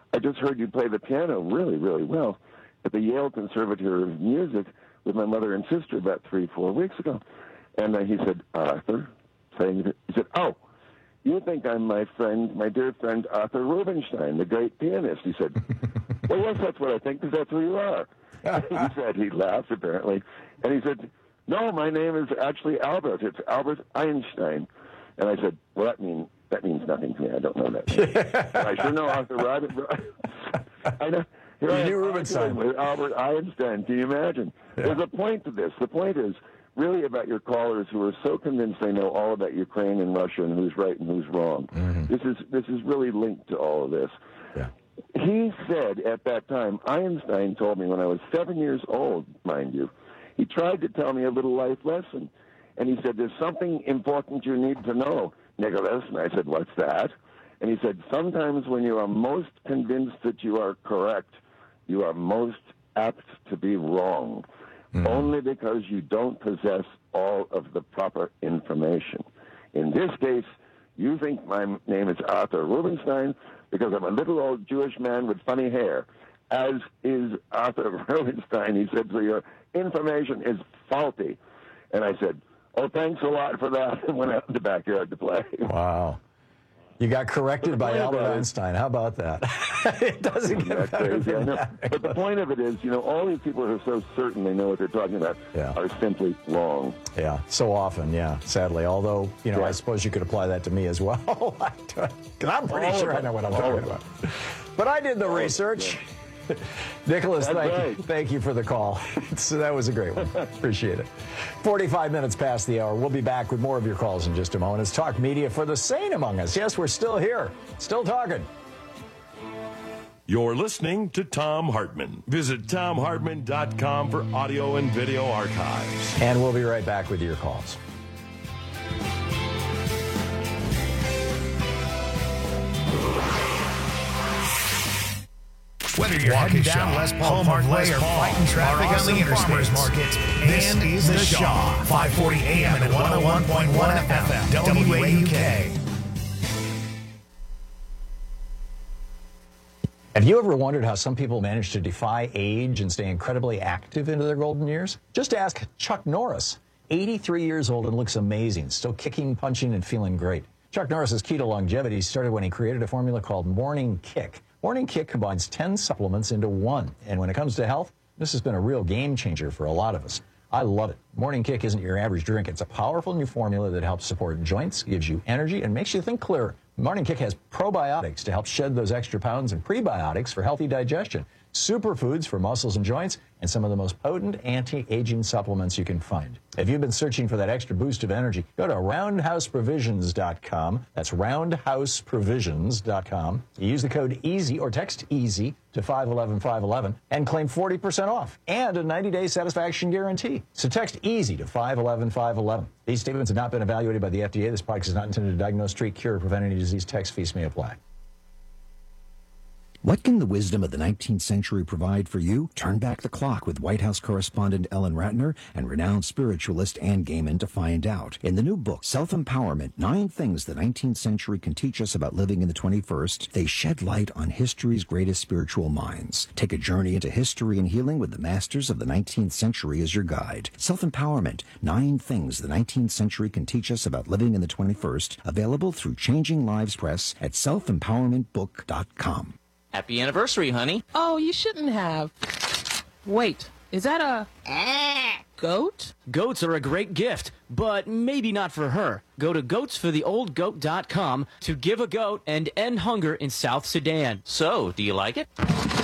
I just heard you play the piano really, really well at the Yale Conservatory of Music with my mother and sister about 3-4 weeks ago. And he said, Arthur, he said, oh, you think I'm my dear friend Arthur Rubinstein, the great pianist. He said, well, yes, that's what I think, because that's who you are. He laughed, apparently. And he said, no, my name is actually Albert. It's Albert Einstein. And I said, well, that means nothing to me. I don't know that name. But I sure know Arthur Rubinstein. I know. Here I am Rubinstein with Albert Einstein. Can you imagine? Yeah. There's a point to this. The point is really about your callers who are so convinced they know all about Ukraine and Russia and who's right and who's wrong. Mm-hmm. This is really linked to all of this. Yeah. He said at that time, Einstein told me when I was 7 years old, mind you, he tried to tell me a little life lesson. And he said, there's something important you need to know, Nicholas. And I said, what's that? And he said, sometimes when you are most convinced that you are correct, you are most apt to be wrong, only because you don't possess all of the proper information. In this case, you think my name is Arthur Rubinstein because I'm a little old Jewish man with funny hair, as is Arthur Rubinstein. He said, so your information is faulty. And I said, oh, thanks a lot for that, and went out in the backyard to play. Wow. You got corrected by Albert Einstein. How about that? It doesn't get better than that. But the point of it is, all these people who are so certain they know what they're talking about are simply wrong. Yeah, so often, sadly. Although, I suppose you could apply that to me as well. Because I'm pretty sure I know what I'm talking about. But I did the research. Nicholas, thank you for the call. That was a great one. Appreciate it. 45 minutes past the hour. We'll be back with more of your calls in just a moment. It's Talk Media for the sane among us. Yes, we're still here, still talking. You're listening to Thom Hartmann. Visit ThomHartmann.com for audio and video archives. And we'll be right back with your calls. Whether you're heading down Les Paul Parkway or fighting traffic on the Interstate Market, this is The Shaw, 540 AM and 101.1 FM, WAUK. Have you ever wondered how some people manage to defy age and stay incredibly active into their golden years? Just ask Chuck Norris, 83 years old and looks amazing, still kicking, punching, and feeling great. Chuck Norris's keto longevity started when he created a formula called Morning Kick. Morning Kick combines 10 supplements into one. And when it comes to health, this has been a real game changer for a lot of us. I love it. Morning Kick isn't your average drink. It's a powerful new formula that helps support joints, gives you energy, and makes you think clearer. Morning Kick has probiotics to help shed those extra pounds and prebiotics for healthy digestion, superfoods for muscles and joints, and some of the most potent anti-aging supplements you can find. If you've been searching for that extra boost of energy, go to roundhouseprovisions.com. That's roundhouseprovisions.com. You use the code EASY or text EASY to 511-511 and claim 40% off and a 90-day satisfaction guarantee. So text EASY to 511-511. These statements have not been evaluated by the FDA. This product is not intended to diagnose, treat, cure, or prevent any disease. Tax fees may apply. What can the wisdom of the 19th century provide for you? Turn back the clock with White House correspondent Ellen Ratner and renowned spiritualist Ann Gaiman to find out. In the new book, Self-Empowerment, 9 Things the 19th Century Can Teach Us About Living in the 21st, they shed light on history's greatest spiritual minds. Take a journey into history and healing with the masters of the 19th century as your guide. Self-Empowerment, 9 Things the 19th Century Can Teach Us About Living in the 21st, available through Changing Lives Press at selfempowermentbook.com. Happy anniversary, honey. Oh, you shouldn't have. Wait, is that a goat? Goats are a great gift, but maybe not for her. Go to goatsfortheoldgoat.com to give a goat and end hunger in South Sudan. So, do you like it?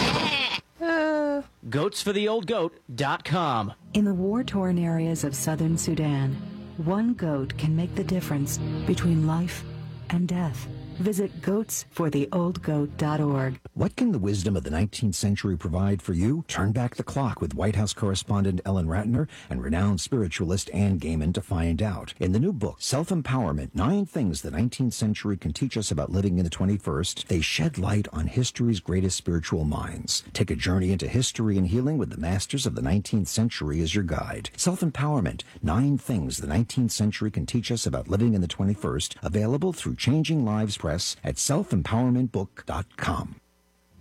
Goatsfortheoldgoat.com. In the war-torn areas of southern Sudan, one goat can make the difference between life and death. Visit goatsfortheoldgoat.org. What can the wisdom of the 19th century provide for you? Turn back the clock with White House correspondent Ellen Ratner and renowned spiritualist Ann Gaiman to find out. In the new book, Self-Empowerment, 9 Things the 19th Century Can Teach Us About Living in the 21st, they shed light on history's greatest spiritual minds. Take a journey into history and healing with the masters of the 19th century as your guide. Self-Empowerment, 9 Things the 19th Century Can Teach Us About Living in the 21st, available through Changing Lives Press at selfempowermentbook.com.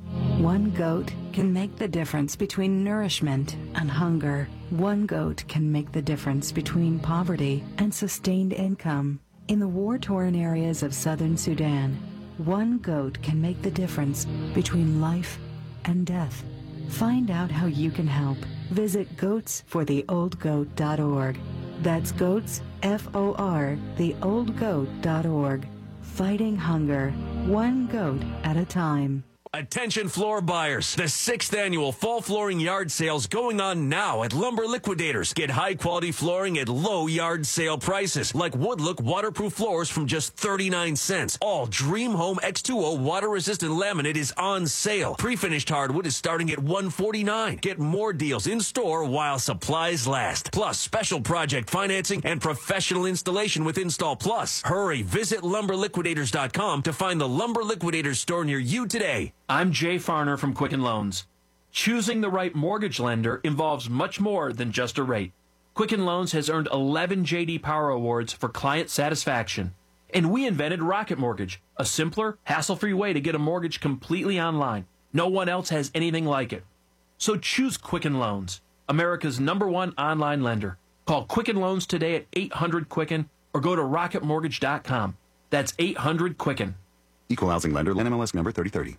One goat can make the difference between nourishment and hunger. One goat can make the difference between poverty and sustained income. In the war-torn areas of southern Sudan, one goat can make the difference between life and death. Find out how you can help. Visit goatsfortheoldgoat.org. That's goats, F-O-R, theoldgoat.org. Fighting hunger, one goat at a time. Attention floor buyers. The 6th annual fall flooring yard sale's going on now at Lumber Liquidators. Get high quality flooring at low yard sale prices, like Woodlook waterproof floors from just 39 cents. All Dream Home X2O water resistant laminate is on sale. Pre-finished hardwood is starting at $149. Get more deals in store while supplies last. Plus special project financing and professional installation with Install Plus. Hurry, visit lumberliquidators.com to find the Lumber Liquidators store near you today. I'm Jay Farner from Quicken Loans. Choosing the right mortgage lender involves much more than just a rate. Quicken Loans has earned 11 J.D. Power Awards for client satisfaction. And we invented Rocket Mortgage, a simpler, hassle-free way to get a mortgage completely online. No one else has anything like it. So choose Quicken Loans, America's #1 online lender. Call Quicken Loans today at 800-QUICKEN or go to rocketmortgage.com. That's 800-QUICKEN. Equal housing lender, NMLS number 3030.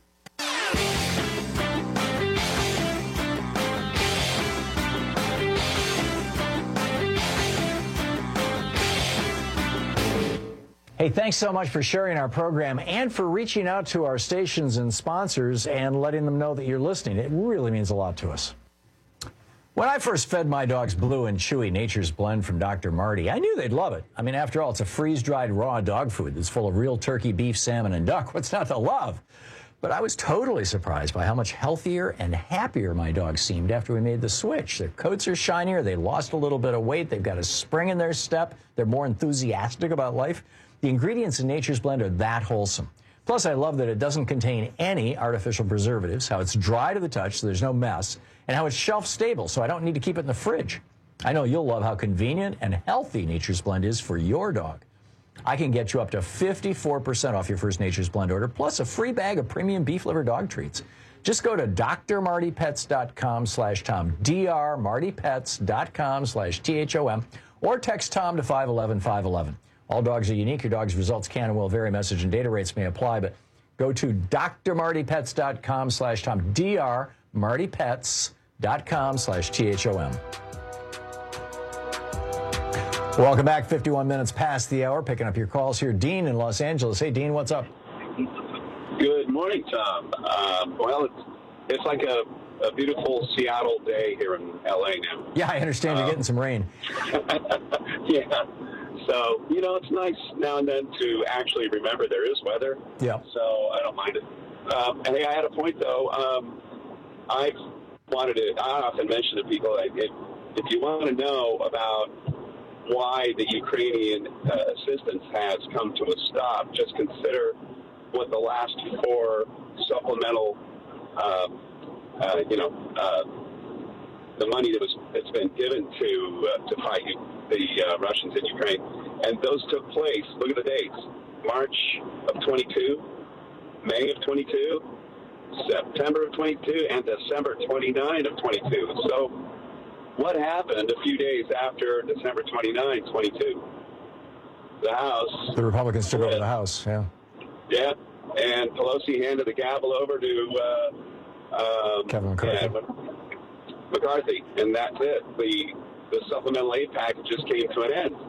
Hey, thanks so much for sharing our program and for reaching out to our stations and sponsors and letting them know that you're listening. It really means a lot to us. When I first fed my dogs Blue and Chewy Nature's Blend from Dr. Marty, I knew they'd love it. I mean, after all, it's a freeze-dried raw dog food that's full of real turkey, beef, salmon, and duck. What's not to love? But I was totally surprised by how much healthier and happier my dogs seemed after we made the switch. Their coats are shinier, they lost a little bit of weight, they've got a spring in their step, they're more enthusiastic about life. The ingredients in Nature's Blend are that wholesome. Plus, I love that it doesn't contain any artificial preservatives, how it's dry to the touch so there's no mess, and how it's shelf stable so I don't need to keep it in the fridge. I know you'll love how convenient and healthy Nature's Blend is for your dog. I can get you up to 54% off your first Nature's Blend order, plus a free bag of premium beef liver dog treats. Just go to drmartypets.com/Tom, drmartypets.com/THOM, or text Tom to 511-511. All dogs are unique. Your dog's results can and will vary. Message and data rates may apply, but go to drmartypets.com/Tom, drmartypets.com/THOM. Welcome back. 51 minutes past the hour. Picking up your calls here. Dean in Los Angeles. Hey, Dean, what's up? Good morning, Tom. Well, it's like a beautiful Seattle day here in L.A. now. Yeah, I understand you're getting some rain. Yeah. So, it's nice now and then to actually remember there is weather. Yeah. So I don't mind it. Hey, I had a point, though. I often mention to people, if you want to know about why the Ukrainian assistance has come to a stop, just consider what the last 4 supplemental, the money that's been given to fight the Russians in Ukraine, and those took place. Look at the dates: March of 22, May of 22, September of 22, and December 29 of 22. So, what happened a few days after December 29, 22? The House. The Republicans took over the House. Yeah. Yeah, and Pelosi handed the gavel over to Kevin McCarthy. McCarthy, and that's it. The supplemental aid package just came to an end,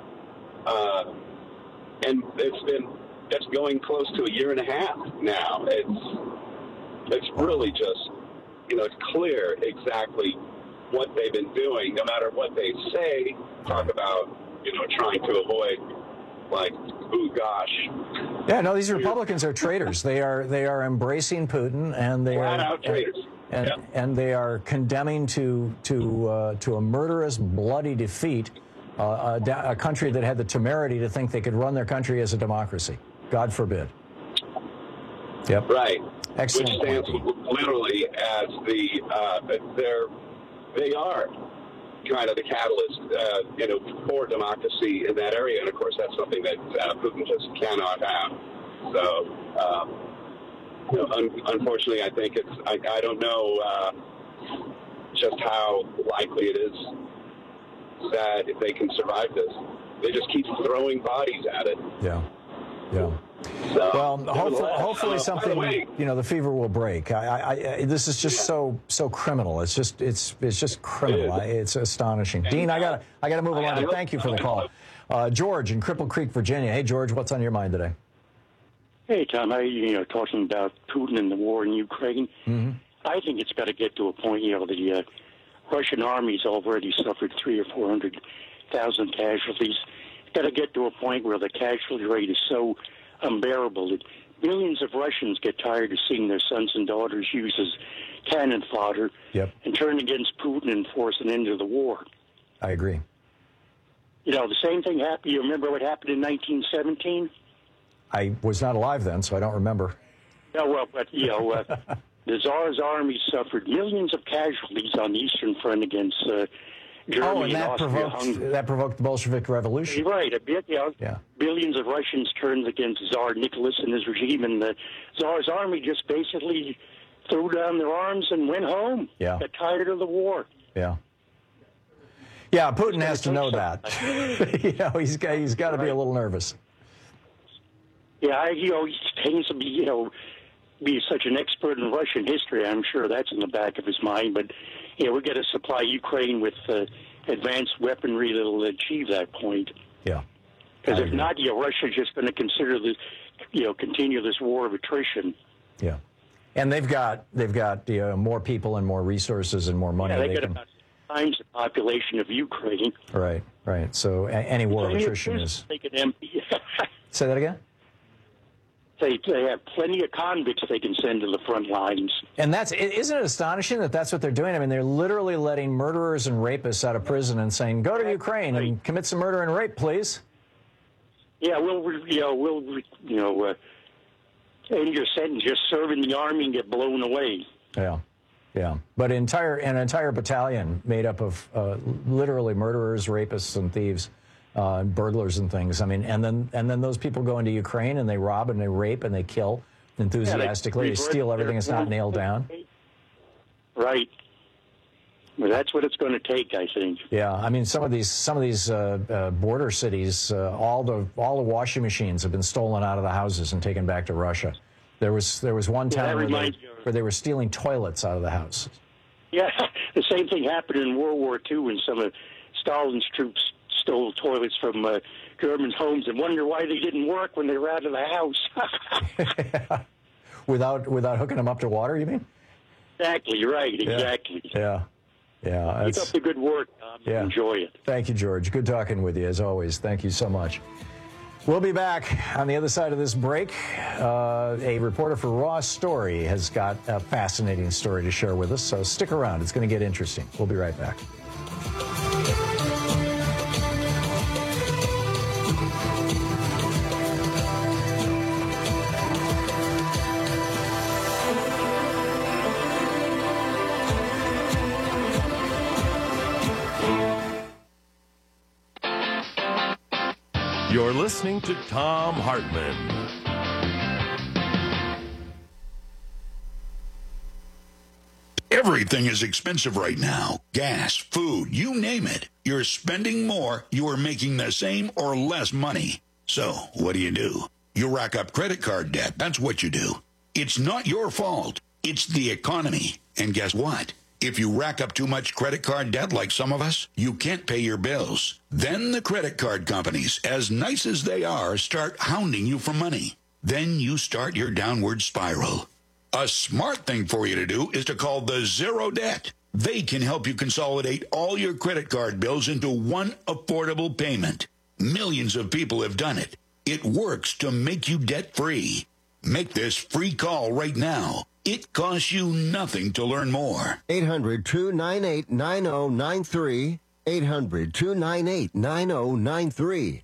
and it's going close to a year and a half now. It's really just it's clear exactly what they've been doing. No matter what they say, talk about trying to avoid ooh gosh. Yeah, no, these Republicans are traitors. They are embracing Putin, and they flat out traitors. And they are condemning to a murderous, bloody defeat a country that had the temerity to think they could run their country as a democracy. God forbid. Yep. Right. Excellent. Which stands literally as they are kind of the catalyst, for democracy in that area. And of course, that's something that Putin just cannot have. So, Unfortunately, I think I don't know just how likely it is that if they can survive this. They just keep throwing bodies at it. Yeah. So, well, hopefully something, the fever will break. This is just so criminal. It's just criminal. It's astonishing. Dean, I gotta move along. Thank you for the call. George in Cripple Creek, Virginia. Hey, George, what's on your mind today? Hey, Tom. Talking about Putin and the war in Ukraine. Mm-hmm. I think it's got to get to a point. The Russian army's already suffered 300,000 or 400,000 casualties. It's got to get to a point where the casualty rate is so unbearable that millions of Russians get tired of seeing their sons and daughters used as cannon fodder and turn against Putin and force an end to the war. I agree. The same thing happened. You remember what happened in 1917? I was not alive then, so I don't remember. No, well, but, the Tsar's army suffered millions of casualties on the Eastern Front against Germany and Austria-Hungary. That provoked the Bolshevik Revolution. Right. Billions of Russians turned against Tsar Nicholas and his regime, and the Tsar's army just basically threw down their arms and went home. Yeah. Got tired of the war. Yeah. Yeah, Putin has to know that. He's got to be a little nervous. Yeah, he tends to be such an expert in Russian history. I'm sure that's in the back of his mind. But we got to supply Ukraine with advanced weaponry that'll achieve that point. Yeah. Because if not, Russia's just going to consider this, continue this war of attrition. Yeah. And they've got more people and more resources and more money. Yeah, they got about times the population of Ukraine. Right. So any war of attrition is. They can empty. Say that again? They have plenty of convicts they can send to the front lines. And isn't it astonishing that that's what they're doing? I mean, they're literally letting murderers and rapists out of prison and saying, go to Ukraine and commit some murder and rape, please. Yeah, we'll end your sentence, just serve in the army and get blown away. Yeah. But an entire battalion made up of literally murderers, rapists, and thieves. Burglars and things. I mean, and then those people go into Ukraine and they rob and they rape and they kill enthusiastically. They steal everything that's not nailed down. Right. Well, that's what it's going to take, I think. Yeah, I mean, some of these border cities, all the washing machines have been stolen out of the houses and taken back to Russia. There was one town where they were stealing toilets out of the houses. Yeah, the same thing happened in World War II when some of Stalin's troops stole toilets from German homes and wonder why they didn't work when they were out of the house. Without hooking them up to water, you mean? Exactly, right, exactly. Yeah. Keep up the good work, Tom. Yeah. Enjoy it. Thank you, George. Good talking with you, as always. Thank you so much. We'll be back on the other side of this break. A reporter for Raw Story has got a fascinating story to share with us, so stick around. It's going to get interesting. We'll be right back. You're listening to Thom Hartmann. Everything is expensive right now. Gas, food, you name it. You're spending more, you are making the same or less money. So, what do? You rack up credit card debt. That's what you do. It's not your fault. It's the economy. And guess what? If you rack up too much credit card debt like some of us, you can't pay your bills. Then the credit card companies, as nice as they are, start hounding you for money. Then you start your downward spiral. A smart thing for you to do is to call the Zero Debt. They can help you consolidate all your credit card bills into one affordable payment. Millions of people have done it. It works to make you debt-free. Make this free call right now. It costs you nothing to learn more. 800-298-9093. 800-298-9093.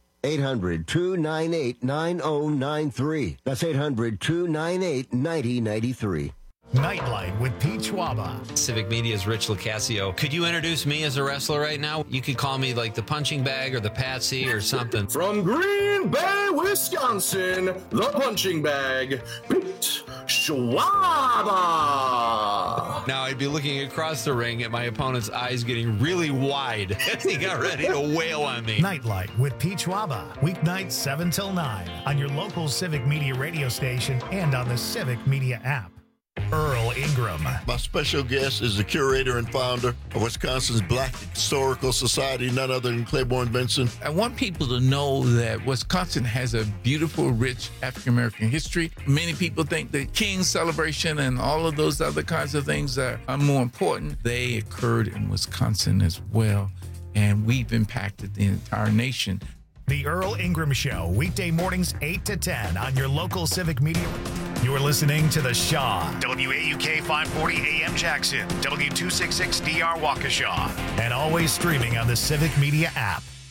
800-298-9093. That's 800-298-9093. Nightlight with Pete Schwaba. Civic Media's Rich Locascio. Could you introduce me as a wrestler right now? You could call me like the punching bag or the patsy or something. From Green Bay, Wisconsin, the punching bag, Pete Schwab. Now I'd be looking across the ring at my opponent's eyes getting really wide as he got ready to wail on me. Nightlight with Pete Schwaba, weeknights 7 till 9 on your local Civic Media radio station and on the Civic Media app. Earl Ingram. My special guest is the curator and founder of Wisconsin's Black Historical Society, none other than Claiborne Benson. I want people to know that Wisconsin has a beautiful, rich African-American history. Many people think the King's celebration and all of those other kinds of things are more important. They occurred in Wisconsin as well, and we've impacted the entire nation. The Earl Ingram Show, weekday mornings 8 to 10 on your local Civic Media. You're listening to The Shaw, WAUK 540 AM Jackson, W266DR Waukesha, and always streaming on the Civic Media app.